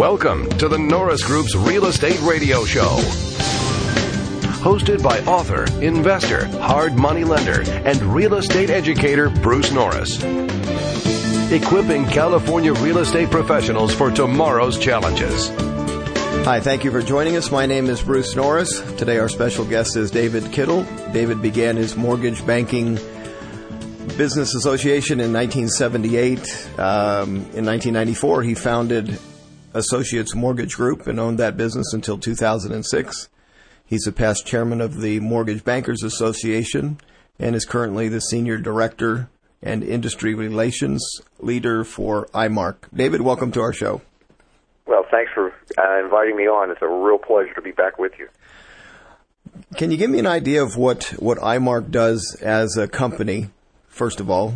Welcome to the Norris Group's Real Estate Radio Show. Hosted by author, investor, hard money lender, and real estate educator Bruce Norris. Equipping California real estate professionals for tomorrow's challenges. Hi, thank you for joining us. My name is Bruce Norris. Today our special guest is David Kittle. David began his mortgage banking business association in 1978. In 1994, he founded Associates Mortgage Group and owned that business until 2006. He's a past chairman of the Mortgage Bankers Association and is currently the senior director and industry relations leader for IMARC. David, welcome to our show. Well, thanks for inviting me on. It's a real pleasure to be back with you. Can you give me an idea of what IMARC does as a company, first of all?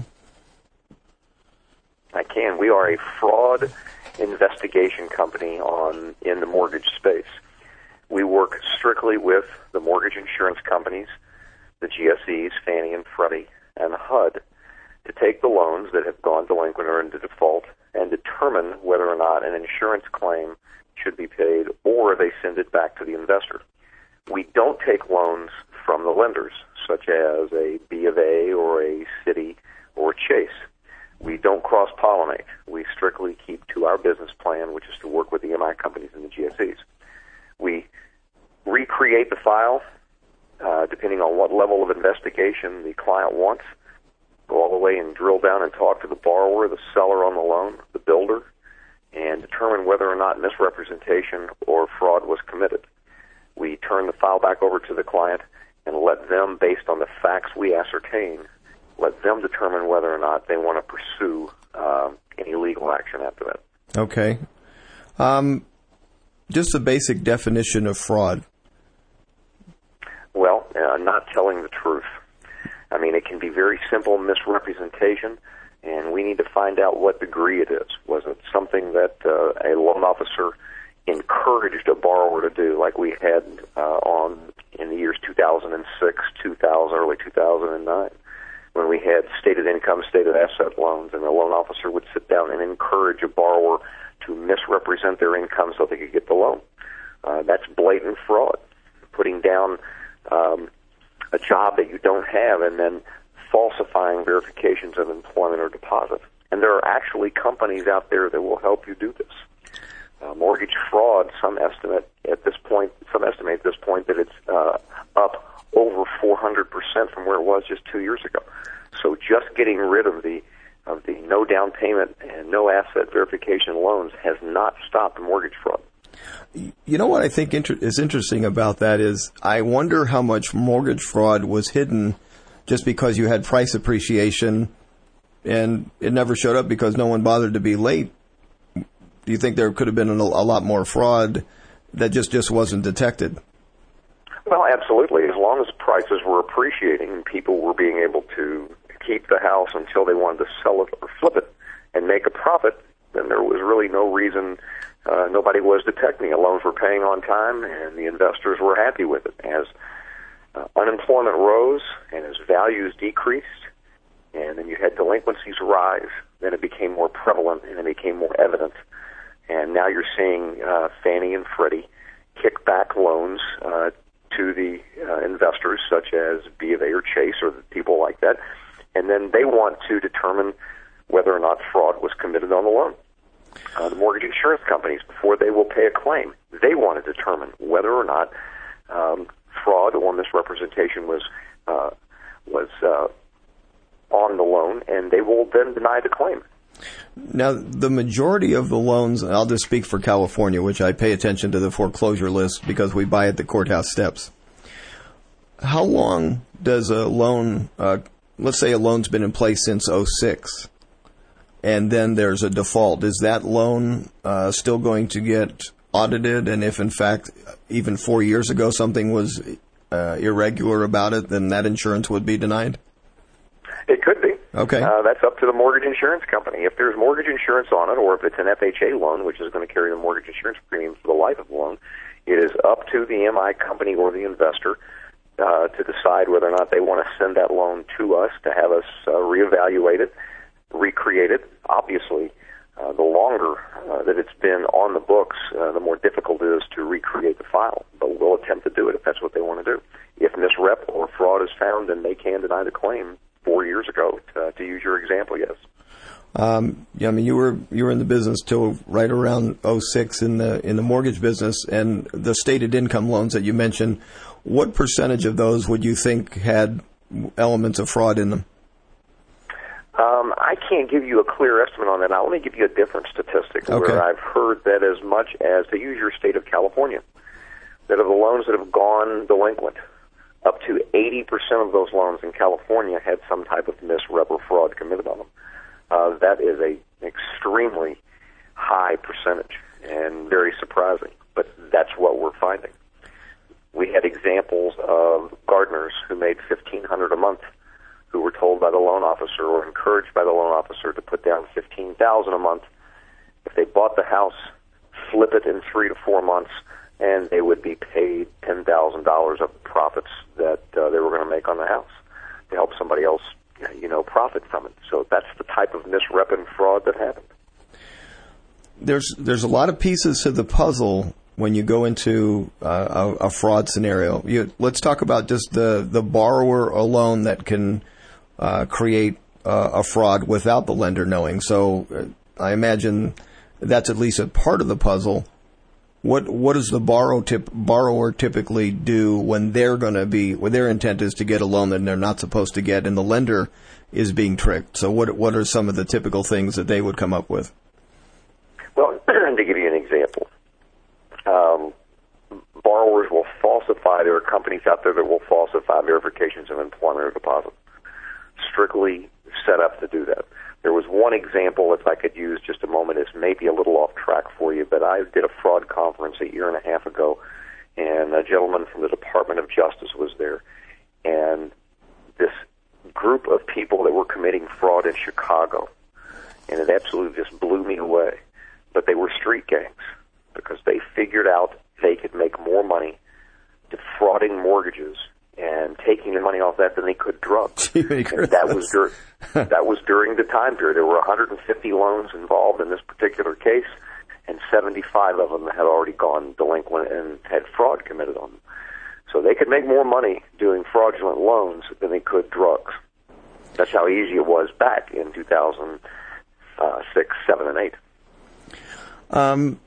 I can. We are a fraud investigation company in the mortgage space. We work strictly with the mortgage insurance companies, the GSEs, Fannie and Freddie, and HUD, to take the loans that have gone delinquent or into default and determine whether or not an insurance claim should be paid, or they send it back to the investor. We don't take loans from the lenders, such as a B of A or a Citi or Chase. We don't cross-pollinate. We strictly keep to our business plan, which is to work with the MI companies and the GSEs. We recreate the file depending on what level of investigation the client wants. Go all the way and drill down and talk to the borrower, the seller on the loan, the builder, and determine whether or not misrepresentation or fraud was committed. We turn the file back over to the client and let them, based on the facts we ascertain, let them determine whether or not they want to pursue any legal action after that. Okay. Just a basic definition of fraud. Well, not telling the truth. I mean, it can be very simple misrepresentation, and we need to find out what degree it is. Was it something that a loan officer encouraged a borrower to do, like we had in the years 2006, early 2009, when we had stated income, stated asset loans, and the loan officer would sit down and encourage a borrower to misrepresent their income so they could get the loan. That's blatant fraud. Putting down a job that you don't have and then falsifying verifications of employment or deposit. And there are actually companies out there that will help you do this. Mortgage fraud, some estimate at this point that it's up over 400% from where it was just 2 years ago. So just getting rid of the no down payment and no asset verification loans has not stopped mortgage fraud. You know what I think is interesting about that is I wonder how much mortgage fraud was hidden just because you had price appreciation and it never showed up because no one bothered to be late. Do you think there could have been a lot more fraud that just wasn't detected? Well, absolutely. As long as prices were appreciating and people were being able to keep the house until they wanted to sell it or flip it and make a profit, then there was really no reason. Nobody was detecting it. Loans were paying on time, and the investors were happy with it. As unemployment rose and as values decreased, and then you had delinquencies rise, then it became more prevalent and it became more evident. And now you're seeing Fannie and Freddie kick back loans to the investors, such as B of A or Chase or people like that, and then they want to determine whether or not fraud was committed on the loan. The mortgage insurance companies, before they will pay a claim, they want to determine whether or not fraud or misrepresentation was on the loan, and they will then deny the claim. Now, the majority of the loans, I'll just speak for California, which I pay attention to the foreclosure list because we buy at the courthouse steps. How long does a loan, let's say a loan's been in place since 2006, and then there's a default. Is that loan still going to get audited? And if, in fact, even 4 years ago something was irregular about it, then that insurance would be denied? It could be. Okay. That's up to the mortgage insurance company. If there's mortgage insurance on it, or if it's an FHA loan, which is going to carry the mortgage insurance premium for the life of the loan, it is up to the MI company or the investor to decide whether or not they want to send that loan to us to have us reevaluate it, recreate it. Obviously, The longer that it's been on the books, the more difficult it is to recreate the file. But we'll attempt to do it if that's what they want to do. If misrep or fraud is found, then they can deny the claim 4 years ago, to use your example, yes. Yeah, I mean, you were in the business till right around 2006 in the mortgage business, and the stated income loans that you mentioned. What percentage of those would you think had elements of fraud in them? I can't give you a clear estimate on that. I'll only give you a different statistic where I've heard that as much as, to use your state of California, that of the loans that have gone delinquent, up to 80% of those loans in California had some type of misrep or fraud committed on them. That is an extremely high percentage and very surprising, but that's what we're finding. We had examples of gardeners who made $1,500 a month, who were told by the loan officer or encouraged by the loan officer to put down $15,000 a month. If they bought the house, flip it in 3 to 4 months, and they would be paid $10,000 of profits that they were going to make on the house to help somebody else, profit from it. So that's the type of misrep and fraud that happened. There's a lot of pieces to the puzzle when you go into a fraud scenario. Let's talk about just the borrower alone that can create a fraud without the lender knowing. So I imagine that's at least a part of the puzzle. What does the borrower typically do when when their intent is to get a loan that they're not supposed to get, and the lender is being tricked? So what are some of the typical things that they would come up with? Well, to give you an example, borrowers will falsify. There are companies out there that will falsify verifications of employment or deposit. Strictly set up to do that. There was one example, if I could use just a moment, is maybe a little off track for you, but I did a fraud conference 1.5 years ago, and a gentleman from the Department of Justice was there, and this group of people that were committing fraud in Chicago, and it absolutely just blew me away. But they were street gangs because they figured out they could make more money defrauding mortgages and taking the money off that than they could drugs. And that was during the time period. There were 150 loans involved in this particular case, and 75 of them had already gone delinquent and had fraud committed on them. So they could make more money doing fraudulent loans than they could drugs. That's how easy it was back in 2006, 7, and 8.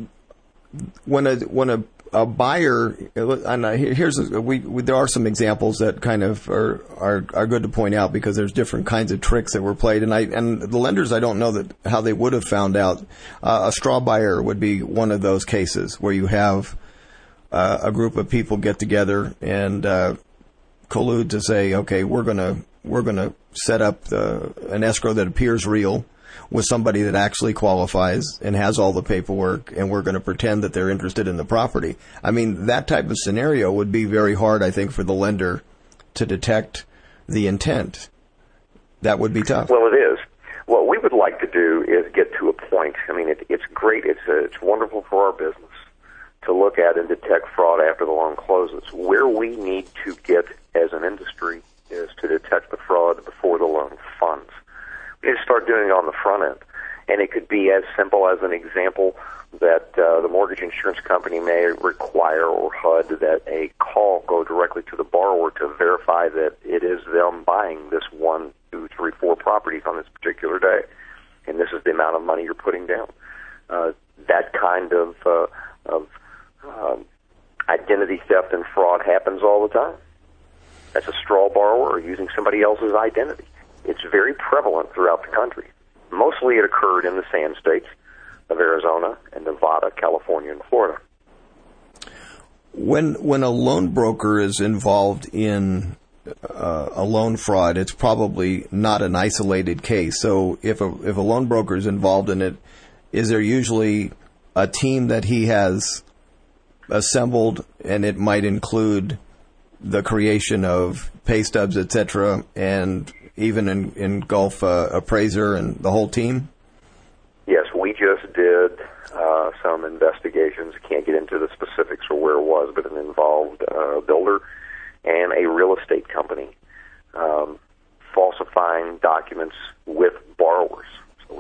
When a buyer, and there are some examples that kind of are good to point out because there's different kinds of tricks that were played, and the lenders, I don't know how they would have found out. A straw buyer would be one of those cases where you have a group of people get together and collude to say, okay, we're gonna set up an escrow that appears real with somebody that actually qualifies and has all the paperwork, and we're going to pretend that they're interested in the property. I mean, that type of scenario would be very hard, I think, for the lender to detect the intent. That would be tough. Well, it is. What we would like to do is get to a point. I mean, it's great. It's wonderful for our business to look at and detect fraud after the loan closes. Where we need to get as an industry is to detect the fraud before the loan funds. We need to start doing it on the front end. And it could be as simple as an example that the mortgage insurance company may require, or HUD, that a call go directly to the borrower to verify that it is them buying this 1, 2, 3, 4 properties on this particular day. And this is the amount of money you're putting down. That kind of identity theft and fraud happens all the time. That's a straw borrower or using somebody else's identity. It's very prevalent throughout the country. Mostly it occurred in the sand states of Arizona and Nevada, California, and Florida. When a loan broker is involved in a loan fraud, it's probably not an isolated case. So if a loan broker is involved in it, is there usually a team that he has assembled, and it might include the creation of pay stubs, etc., and even engulf appraiser and the whole team? Yes, we just did some investigations. Can't get into the specifics or where it was, but it involved a builder and a real estate company falsifying documents with borrowers. So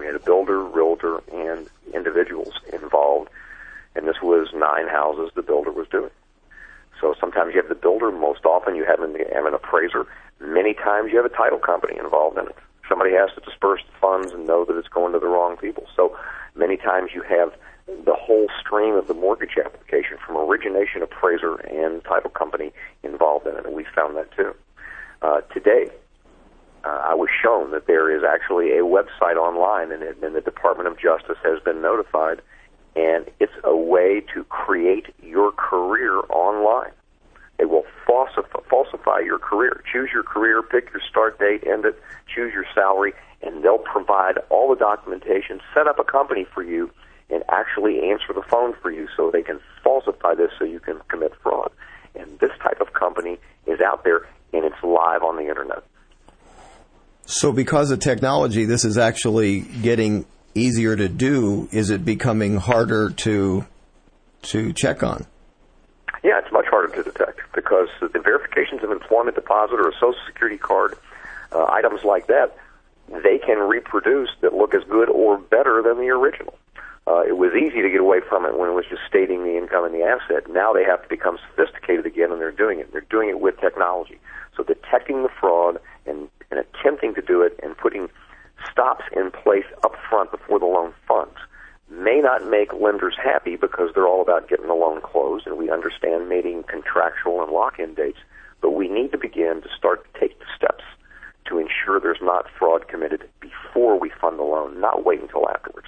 We had a builder, realtor, and individuals involved, and this was 9 houses the builder was doing. So sometimes you have the builder, most often you have an appraiser, many times you have a title company involved in it. Somebody has to disperse the funds and know that it's going to the wrong people. So many times you have the whole stream of the mortgage application from origination, appraiser, and title company involved in it, and we found that too. Today, I was shown that there is actually a website online, and the Department of Justice has been notified, and it's a way to create your career online. They will falsify your career. Choose your career, pick your start date, end it, choose your salary, and they'll provide all the documentation, set up a company for you, and actually answer the phone for you so they can falsify this so you can commit fraud. And this type of company is out there, and it's live on the Internet. So because of technology, this is actually getting easier to do. Is it becoming harder to check on? Yeah, it's much harder to detect because the verifications of employment deposit or a Social Security card, items like that, they can reproduce that look as good or better than the original. It was easy to get away from it when it was just stating the income and the asset. Now they have to become sophisticated again, and they're doing it. They're doing it with technology. So detecting the fraud and attempting to do it and putting stops in place up front before the loan funds may not make lenders happy because they're all about getting the loan closed, and we understand meeting contractual and lock-in dates, but we need to begin to start to take the steps to ensure there's not fraud committed before we fund the loan, not wait until afterwards.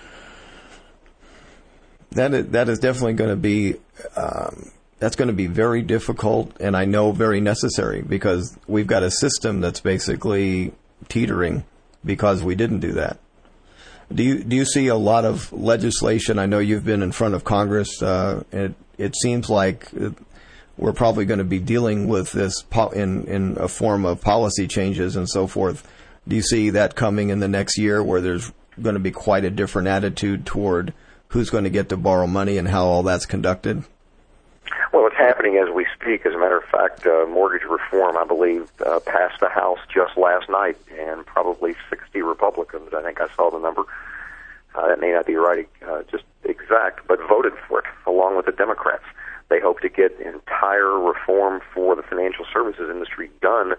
That is definitely going to be that's going to be very difficult, and I know very necessary, because we've got a system that's basically teetering because we didn't do that. Do you see a lot of legislation? I know you've been in front of Congress. It seems like we're probably going to be dealing with this in a form of policy changes and so forth. Do you see that coming in the next year, where there's going to be quite a different attitude toward who's going to get to borrow money and how all that's conducted? Well, it's happening as we speak. As a matter of fact, mortgage reform, I believe, passed the House just last night, and probably 60 Republicans, I think I saw the number. That may not be right, just exact, but voted for it, along with the Democrats. They hope to get entire reform for the financial services industry done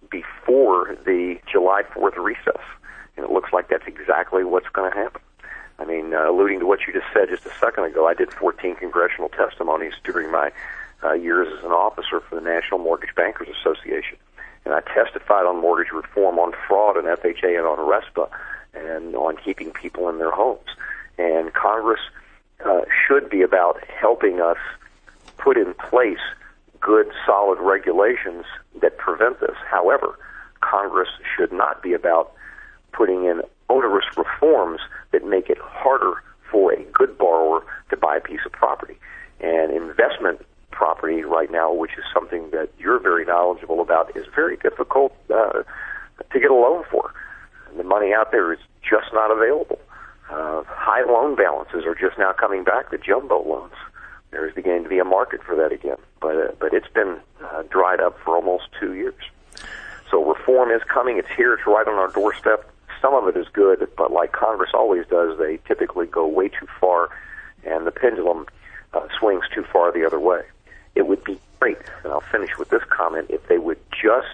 before the July 4th recess. And it looks like that's exactly what's going to happen. I mean, alluding to what you just said just a second ago, I did 14 congressional testimonies during my years as an officer for the National Mortgage Bankers Association. And I testified on mortgage reform, on fraud, and FHA, and on RESPA, and on keeping people in their homes. And Congress should be about helping us put in place good, solid regulations that prevent this. However, Congress should not be about putting in onerous reforms that make it harder for a good borrower to buy a piece of property. And investment property right now, which is something that you're very knowledgeable about, is very difficult to get a loan for. The money out there is just not available. High loan balances are just now coming back, the jumbo loans. There is beginning to be a market for that again, but it's been dried up for almost 2 years. So reform is coming. It's here. It's right on our doorstep. Some of it is good, but like Congress always does, they typically go way too far, and the pendulum swings too far the other way. It would be great, and I'll finish with this comment, if they would just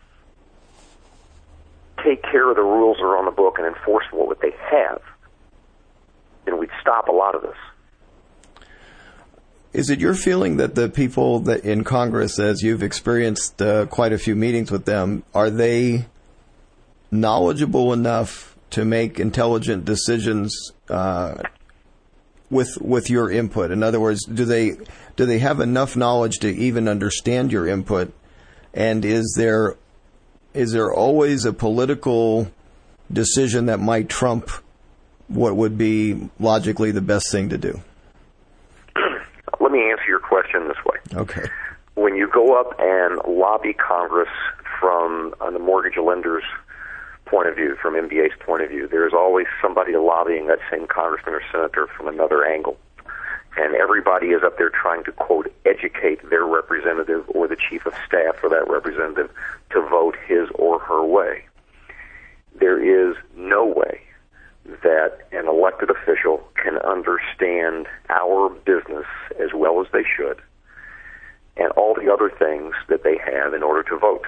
take care of the rules that are on the book and enforce what they have, then we'd stop a lot of this. Is it your feeling that the people that in Congress, as you've experienced quite a few meetings with them, are they knowledgeable enough to make intelligent decisions with your input? In other words, do they have enough knowledge to even understand your input? And is there always a political decision that might trump what would be logically the best thing to do? Let me answer your question this way. Okay. When you go up and lobby Congress from the mortgage lender's point of view, from MBA's point of view, there's always somebody lobbying that same congressman or senator from another angle. And everybody is up there trying to, quote, educate their representative or the chief of staff for that representative to vote his or her way. There is no way that an elected official can understand our business as well as they should, and all the other things that they have in order to vote.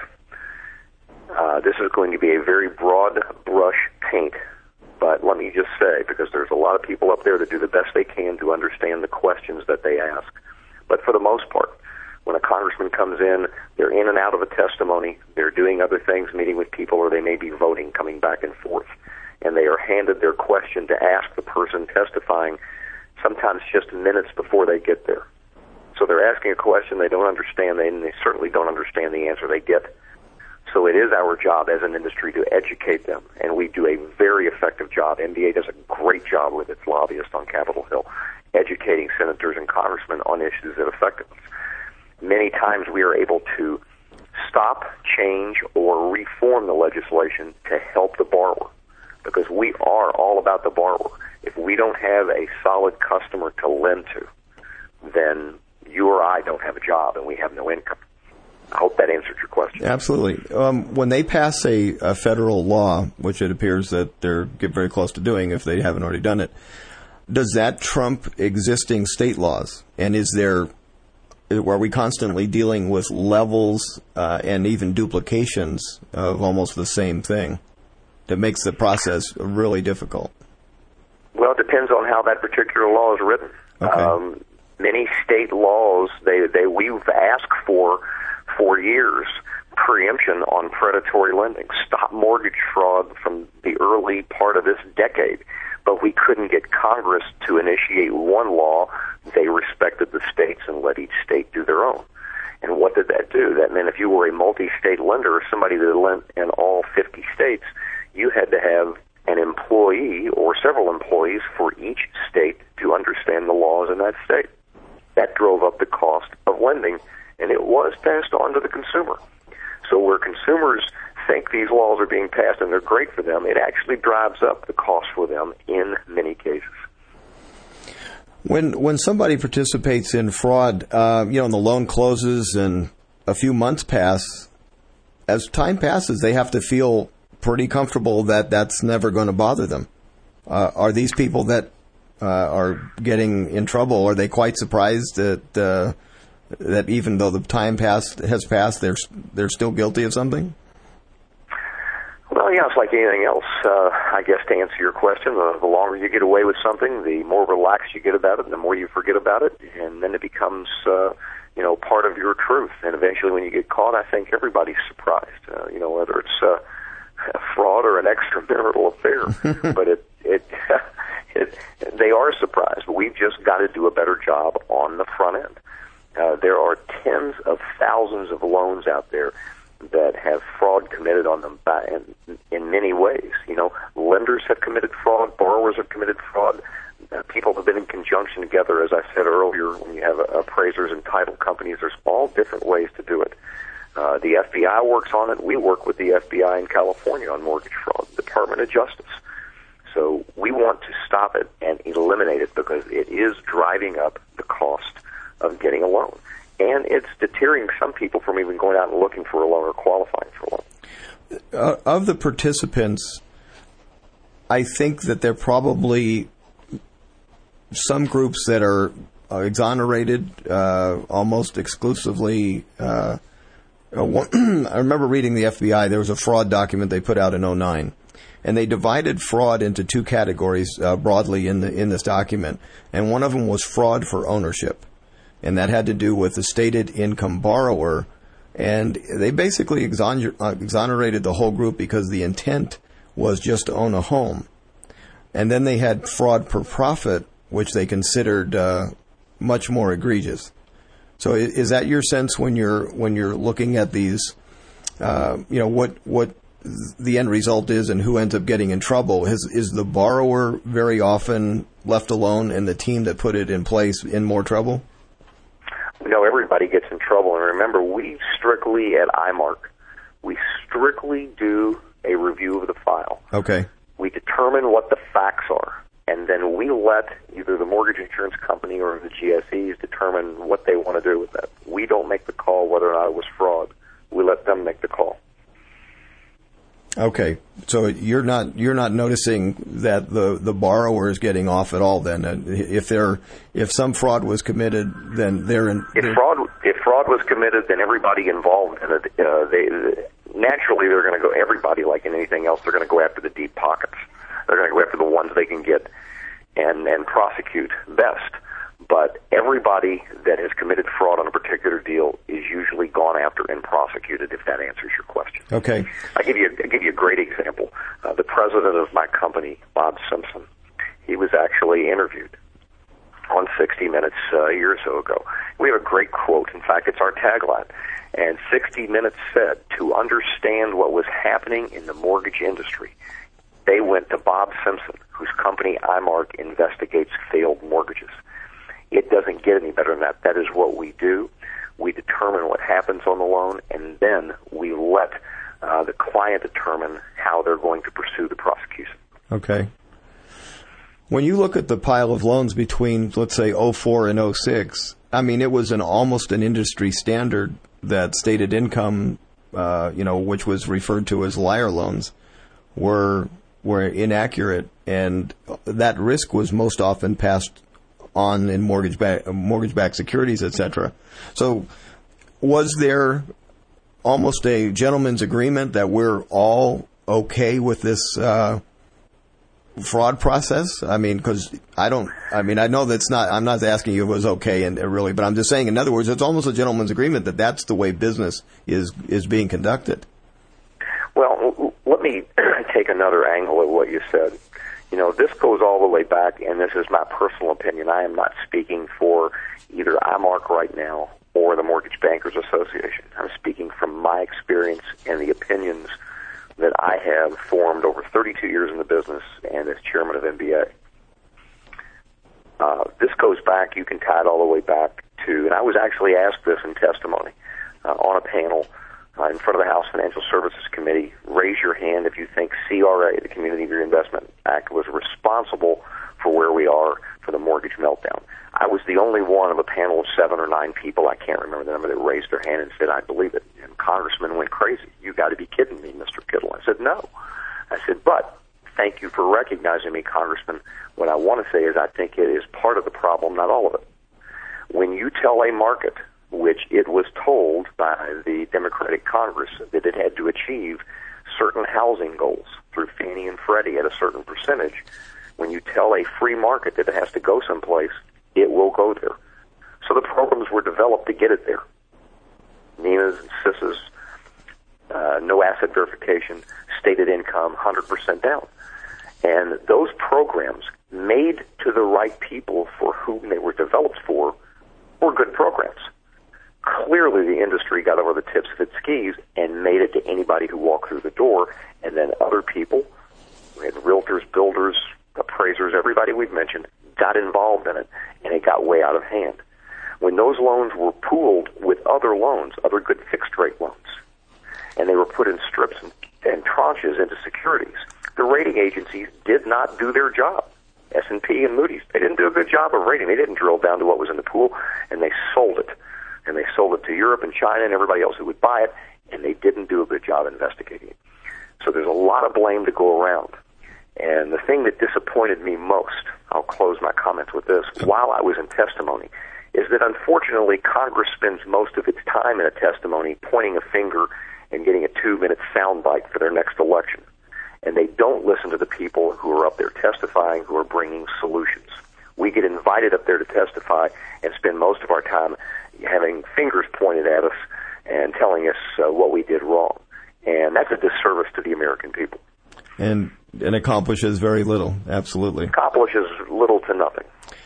This is going to be a very broad brush paint, but let me just say, because there's a lot of people up there that do the best they can to understand the questions that they ask. But for the most part, when a congressman comes in, they're in and out of a testimony, they're doing other things, meeting with people, or they may be voting, coming back and forth, and they are handed their question to ask the person testifying sometimes just minutes before they get there. So they're asking a question they don't understand, and they certainly don't understand the answer they get. So it is our job as an industry to educate them, and we do a very effective job. NBA does a great job with its lobbyists on Capitol Hill, educating senators and congressmen on issues that affect us. Many times we are able to stop, change, or reform the legislation to help the borrower, because we are all about the borrower. If we don't have a solid customer to lend to, then you or I don't have a job and we have no income. I hope that answered your question. Absolutely. When they pass a federal law, which it appears that they're getting very close to doing if they haven't already done it, does that trump existing state laws? And are we constantly dealing with levels and even duplications of almost the same thing that makes the process really difficult? Well, it depends on how that particular law is written. Okay. Many state laws, we've asked for years preemption on predatory lending, stop mortgage fraud from the early part of this decade, but we couldn't get Congress to initiate one law. They respected the states and let each state do their own. And what did that do? That meant if you were a multi-state lender or somebody that lent in all 50 states, you had to have an employee or several employees for each state to understand the laws in that state. That drove up the cost of lending, and it was passed on to the consumer. So where consumers think these laws are being passed and they're great for them, it actually drives up the cost for them in many cases. When somebody participates in fraud, and the loan closes and a few months pass, as time passes, they have to feel pretty comfortable that that's never going to bother them. Are these people that are getting in trouble, are they quite surprised that even though the time has passed, they're still guilty of something? Well, yeah, it's like anything else. I guess to answer your question, the longer you get away with something, the more relaxed you get about it, and the more you forget about it, and then it becomes, part of your truth. And eventually, when you get caught, I think everybody's surprised. Whether it's a fraud or an extramarital affair, but they are surprised. But we've just got to do a better job on the front end. There are tens of thousands of loans out there that have fraud committed on them in many ways. Lenders have committed fraud, borrowers have committed fraud, people have been in conjunction together, as I said earlier, when you have appraisers and title companies. There's all different ways to do it. The FBI works on it. We work with the FBI in California on mortgage fraud, the Department of Justice. So we want to stop it and eliminate it because it is driving up the cost of getting a loan. And it's deterring some people from even going out and looking for a loan or qualifying for a loan. Of the participants, I think that there are probably some groups that are exonerated almost exclusively. I remember reading the FBI. There was a fraud document they put out in 2009. And they divided fraud into two categories broadly in this document. And one of them was fraud for ownership. And that had to do with the stated income borrower. And they basically exonerated the whole group because the intent was just to own a home. And then they had fraud per profit, which they considered much more egregious. So is that your sense when you're looking at these, what the end result is and who ends up getting in trouble? Is the borrower very often left alone and the team that put it in place in more trouble? No, everybody gets in trouble. And remember, we strictly, at IMARC, we strictly do a review of the file. Okay. We determine what the facts are, and then we let either the mortgage insurance company or the GSEs determine what they want to do with that. We don't make the call whether or not it was fraud. We let them make the call. Okay, so you're not noticing that the borrower is getting off at all. Then, if some fraud was committed, then they're in. If fraud was committed, then everybody involved in it, naturally they're going to go. Everybody, like in anything else, they're going to go after the deep pockets. They're going to go after the ones they can get and prosecute best. But everybody that has committed fraud on a particular deal is usually gone after and prosecuted, if that answers your question. Okay. I'll give you a great example. The president of my company, Bob Simpson, he was actually interviewed on 60 Minutes a year or so ago. We have a great quote. In fact, it's our tagline. And 60 Minutes said, to understand what was happening in the mortgage industry, they went to Bob Simpson, whose company, iMark, investigates failed mortgages. It doesn't get any better than that. That is what we do. We determine what happens on the loan, and then we let the client determine how they're going to pursue the prosecution. Okay. When you look at the pile of loans between, let's say, 04 and 06, I mean, it was almost an industry standard that stated income, which was referred to as liar loans, were inaccurate, and that risk was most often passed on in mortgage-backed securities, etc. So was there almost a gentleman's agreement that we're all okay with this fraud process? I mean, because I know that's not, I'm not asking you if it was okay and really, but I'm just saying, in other words, it's almost a gentleman's agreement that that's the way business is being conducted. Well, let me take another angle at what you said. This goes all the way back, and this is my personal opinion. I am not speaking for either iMark right now or the Mortgage Bankers Association. I'm speaking from my experience and the opinions that I have formed over 32 years in the business and as chairman of MBA. This goes back, you can tie it all the way back to, and I was actually asked this in testimony on a panel in front of the House Financial Services Committee. Raise your hand if you think CRA, the Community Reinvestment Act, was responsible for where we are for the mortgage meltdown. I was the only one of a panel of 7 or 9 people, I can't remember the number, that raised their hand and said, I believe it. And Congressman went crazy. You got to be kidding me, Mr. Kittle. I said, no. I said, but thank you for recognizing me, Congressman. What I want to say is I think it is part of the problem, not all of it. When you tell a market, which it was told by the Democratic Congress that it had to achieve certain housing goals through Fannie and Freddie at a certain percentage, when you tell a free market that it has to go someplace, it will go there. So the programs were developed to get it there. NINA's and SIS's, no asset verification, stated income, 100% down. And those programs, made to the right people for whom they were developed for, were good programs. Clearly the industry got over the tips of its skis and made it to anybody who walked through the door, and then other people, we had realtors, builders, appraisers, everybody we've mentioned, got involved in it, and it got way out of hand. When those loans were pooled with other loans, other good fixed-rate loans, and they were put in strips and tranches into securities, the rating agencies did not do their job. S&P and Moody's, they didn't do a good job of rating. They didn't drill down to what was in the pool, and they sold it. And they sold it to Europe and China and everybody else who would buy it, and they didn't do a good job investigating it. So there's a lot of blame to go around. And the thing that disappointed me most, I'll close my comments with this, while I was in testimony, is that unfortunately Congress spends most of its time in a testimony pointing a finger and getting a 2-minute soundbite for their next election. And they don't listen to the people who are up there testifying, who are bringing solutions. We get invited up there to testify and spend most of our time having fingers pointed at us and telling us what we did wrong. And that's a disservice to the American people. And accomplishes very little, absolutely. Accomplishes little to nothing.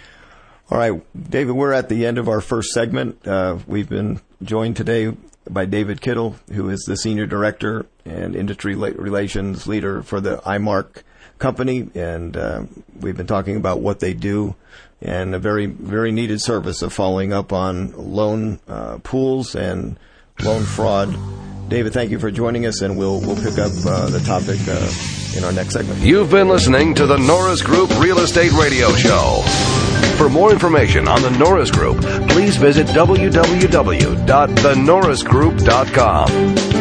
All right, David, we're at the end of our first segment. We've been joined today by David Kittle, who is the Senior Director and Industry Relations Leader for the iMark company, and we've been talking about what they do and a very, very needed service of following up on loan pools and loan fraud. David, thank you for joining us, and we'll pick up the topic in our next segment. You've been listening to the Norris Group Real Estate Radio Show. For more information on the Norris Group, please visit www.thenorrisgroup.com.